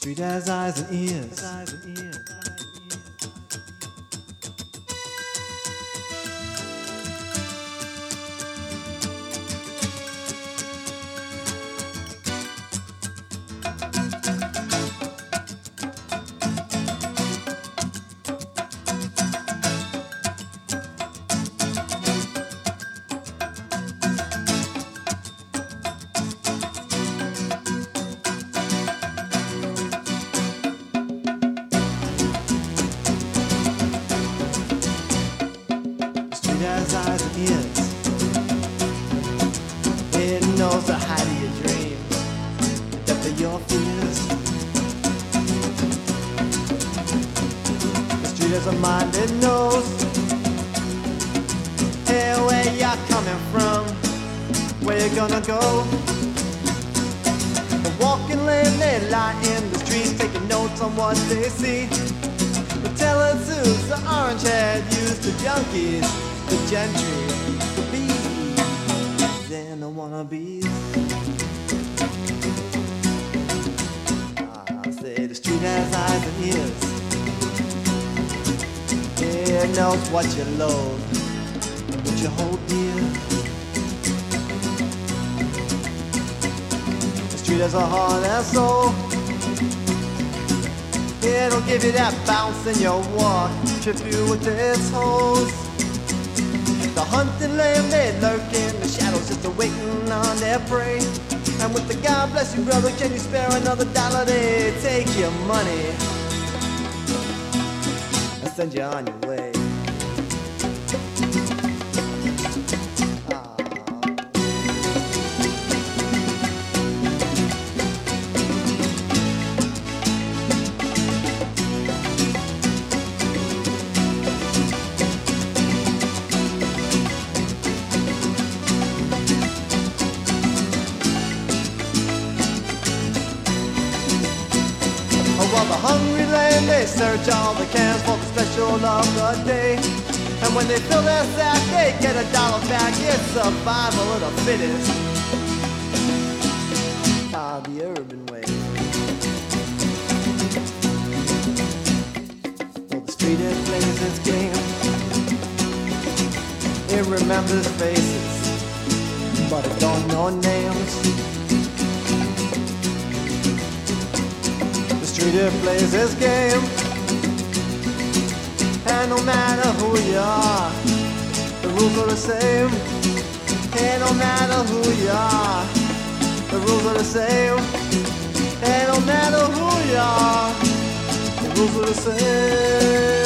street has eyes and ears. It has eyes and ears. It knows the height of your dreams, the depth of your fears. The street has a mind, it knows hey, where you're coming from, where you're gonna go. The walking lane, they lie in the streets, taking notes on what they see. The tellers who's the orange head used the junkies, the gentry, the bees, and the wannabes. I say the street has eyes and ears. It knows what you loathe and what you hold dear. The street has a heart and soul. It'll give you that bounce in your walk, trip you with its holes. The hunting lamb, they lurk in the shadows just waiting on their prey. And with the God bless you brother, can you spare another dollar? They take your money and send you on your way. While the hungry lamb, they search all the cans for the special of the day. And when they fill their sack, they get $1 back. It's survival of the fittest. Ah, the urban way. Well, the street it plays its game. It remembers faces, but it don't know names. The street it plays its game, and no matter who you are, the rules are the same. And no matter who you are, the rules are the same. And no matter who you are, the rules are the same.